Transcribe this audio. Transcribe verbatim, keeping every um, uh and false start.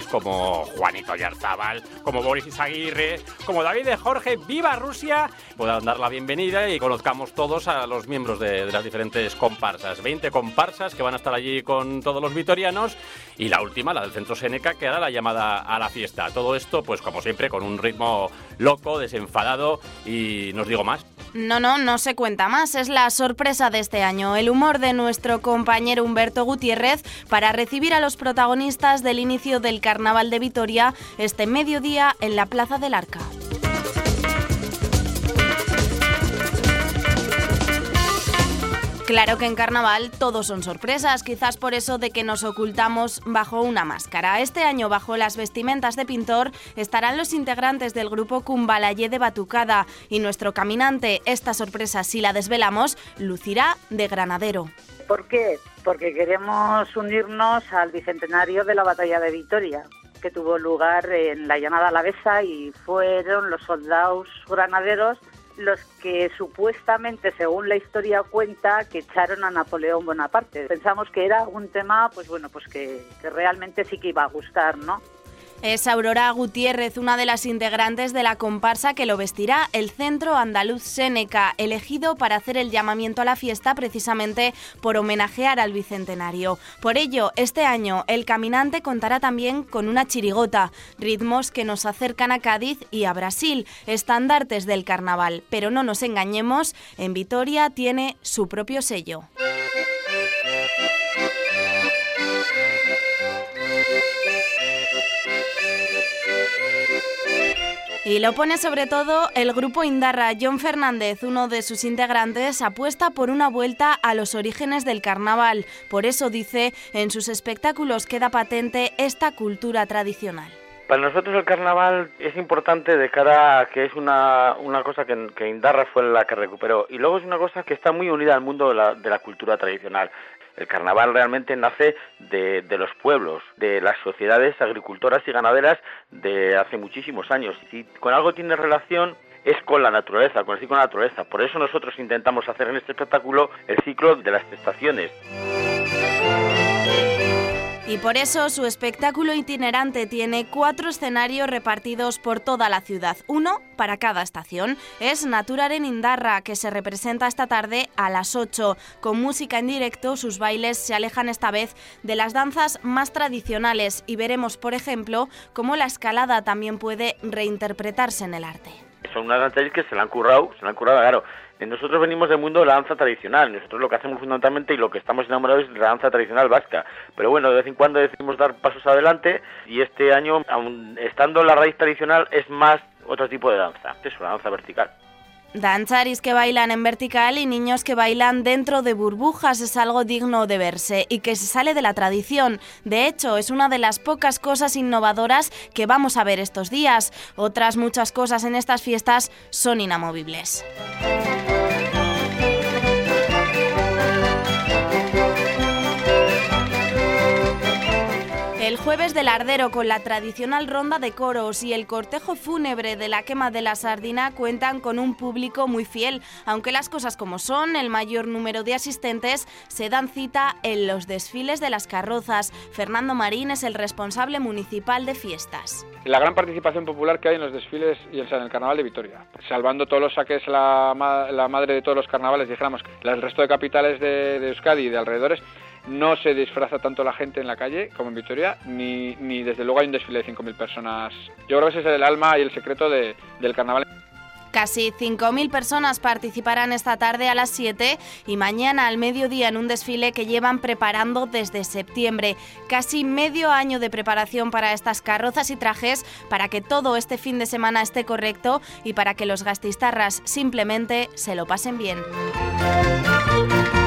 como Juanito Yarzábal, como Boris Izaguirre, como David de Jorge, ¡viva Rusia! Puedan dar la bienvenida y conozcamos todos a los miembros de, de las diferentes comparsas. veinte comparsas que van a estar allí con todos los vitorianos y la última, la del Centro Séneca, que hará la llamada a la fiesta. Todo esto, pues como siempre, con un ritmo loco, desenfadado y no os digo más. No, no, no se cuenta más. Es la sorpresa de este año. El humor de nuestro compañero Humberto Gutiérrez para recibir a los protagonistas del inicio del Carnaval de Vitoria este mediodía en la Plaza del Arca. Claro que en Carnaval todos son sorpresas, quizás por eso de que nos ocultamos bajo una máscara. Este año, bajo las vestimentas de pintor, estarán los integrantes del grupo Cumbalayé de Batucada y nuestro caminante, esta sorpresa, si la desvelamos, lucirá de granadero. ¿Por qué? Porque queremos unirnos al bicentenario de la Batalla de Vitoria, que tuvo lugar en la llanada alavesa y fueron los soldados granaderos los que supuestamente, según la historia cuenta, que echaron a Napoleón Bonaparte. Pensamos que era un tema, pues bueno, pues que, que realmente sí que iba a gustar, ¿no? Es Aurora Gutiérrez, una de las integrantes de la comparsa que lo vestirá, el Centro Andaluz Séneca, elegido para hacer el llamamiento a la fiesta precisamente por homenajear al bicentenario. Por ello, este año el caminante contará también con una chirigota, ritmos que nos acercan a Cádiz y a Brasil, estandartes del carnaval. Pero no nos engañemos, en Vitoria tiene su propio sello. Y lo pone sobre todo el grupo Indarra. John Fernández, uno de sus integrantes, apuesta por una vuelta a los orígenes del carnaval. Por eso, dice, en sus espectáculos queda patente esta cultura tradicional. Para nosotros el carnaval es importante de cara a que es una, una cosa que, que Indarra fue la que recuperó. Y luego es una cosa que está muy unida al mundo de la, de la cultura tradicional. El carnaval realmente nace de, de los pueblos, de las sociedades agricultoras y ganaderas de hace muchísimos años. Si con algo tiene relación es con la naturaleza, con el ciclo de la naturaleza. Por eso nosotros intentamos hacer en este espectáculo el ciclo de las estaciones. Y por eso su espectáculo itinerante tiene cuatro escenarios repartidos por toda la ciudad, uno para cada estación. Es Naturaren Indarra, que se representa esta tarde a las ocho. Con música en directo, sus bailes se alejan esta vez de las danzas más tradicionales y veremos, por ejemplo, cómo la escalada también puede reinterpretarse en el arte. Son unas danzas que se la han currado, se la han currado, claro. Nosotros venimos del mundo de la danza tradicional, nosotros lo que hacemos fundamentalmente y lo que estamos enamorados es de la danza tradicional vasca, pero bueno, de vez en cuando decidimos dar pasos adelante y este año, aun estando en la raíz tradicional, es más otro tipo de danza, es una danza vertical. Danzaris que bailan en vertical y niños que bailan dentro de burbujas es algo digno de verse y que se sale de la tradición. De hecho, es una de las pocas cosas innovadoras que vamos a ver estos días. Otras muchas cosas en estas fiestas son inamovibles. El jueves del Ardero, con la tradicional ronda de coros y el cortejo fúnebre de la quema de la sardina, cuentan con un público muy fiel. Aunque las cosas como son, el mayor número de asistentes se dan cita en los desfiles de las carrozas. Fernando Marín es el responsable municipal de fiestas. La gran participación popular que hay en los desfiles y en el Carnaval de Vitoria. Salvando todos los saques, la, la madre de todos los carnavales, dijéramos, el resto de capitales de, de Euskadi y de alrededores, no se disfraza tanto la gente en la calle como en Vitoria, ni, ni desde luego hay un desfile de cinco mil personas. Yo creo que ese es el alma y el secreto de, del carnaval. Casi cinco mil personas participarán esta tarde a las siete y mañana al mediodía en un desfile que llevan preparando desde septiembre. Casi medio año de preparación para estas carrozas y trajes, para que todo este fin de semana esté correcto y para que los gastistarras simplemente se lo pasen bien.